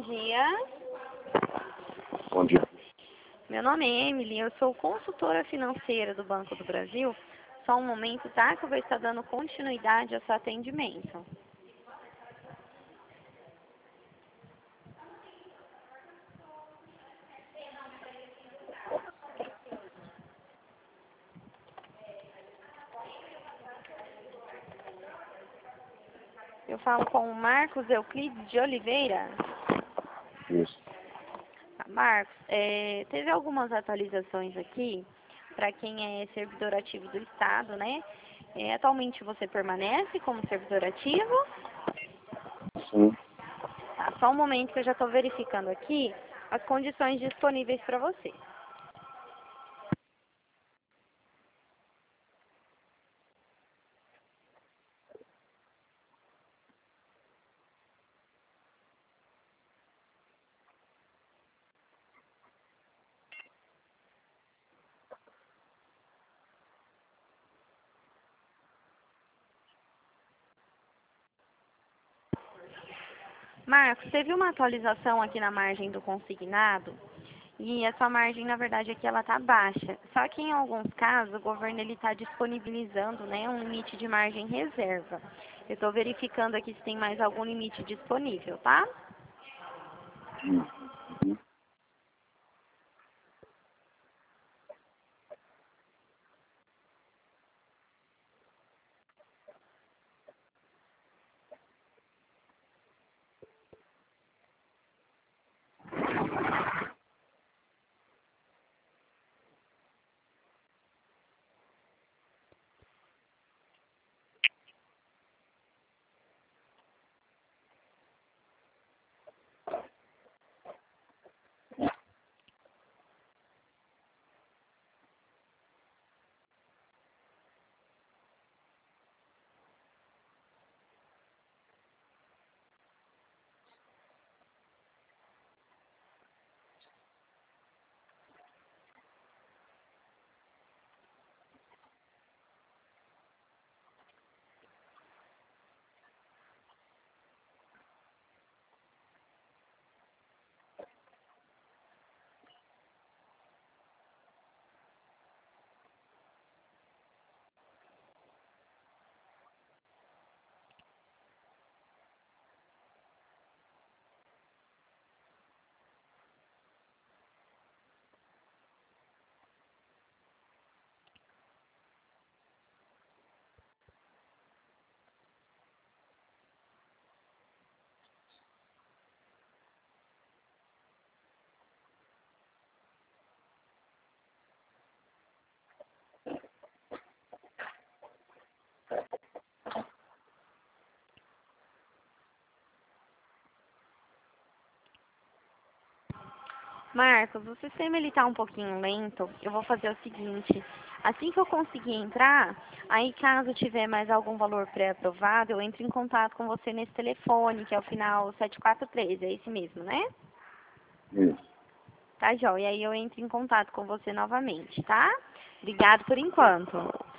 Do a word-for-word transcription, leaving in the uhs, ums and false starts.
dia. Bom dia. Meu nome é Emily, eu sou consultora financeira do Banco do Brasil. Só um momento, tá? Que eu vou estar dando continuidade ao seu atendimento. Eu falo com o Marcos Euclides de Oliveira. Isso. Tá, Marcos, é, teve algumas atualizações aqui para quem é servidor ativo do Estado, né? É, atualmente você permanece como servidor ativo? Sim. Tá, só um momento que eu já estou verificando aqui as condições disponíveis para você. Marcos, teve uma atualização aqui na margem do consignado e essa margem, na verdade, aqui ela está baixa. Só que em alguns casos o governo ele está disponibilizando, né, um limite de margem reserva. Eu estou verificando aqui se tem mais algum limite disponível, tá? Hum. Uhum. Marcos, o sistema ele tá um pouquinho lento. Eu vou fazer o seguinte, assim que eu conseguir entrar, aí caso tiver mais algum valor pré-aprovado, eu entro em contato com você nesse telefone, que é o final sete quatro três, é esse mesmo, né? Isso. Tá, joia? E aí eu entro em contato com você novamente, tá? Obrigado por enquanto.